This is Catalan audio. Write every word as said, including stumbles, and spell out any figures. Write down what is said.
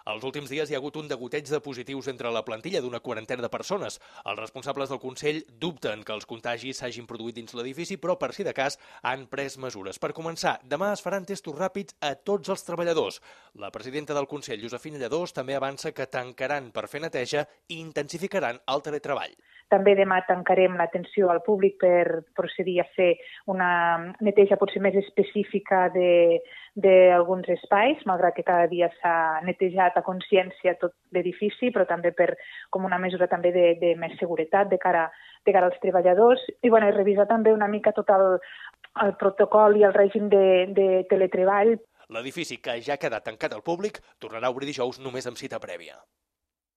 Els últims dies hi ha hagut un degoteig de positius entre la plantilla d'una quarantena de persones. Els responsables del Consell dubten que els contagis s'hagin produït dins l'edifici, però per si de cas han pres mesures. Per començar, demà es faran testos ràpids a tots els treballadors. La presidenta del Consell, Josefina Lladós, també avança que tancaran per fer neteja i intensificaran el teletreball. També demà tancarem l'atenció al públic per procedir a fer una neteja potser més específica d'alguns espais, malgrat que cada dia s'ha netejat a consciència tot l'edifici, però també per, com una mesura també de, de més seguretat de cara, de cara als treballadors. I, bueno, i revisar també una mica tot el, el protocol i el règim de, de teletreball. L'edifici, que ja ha quedat tancat al públic, tornarà a obrir dijous només amb cita prèvia.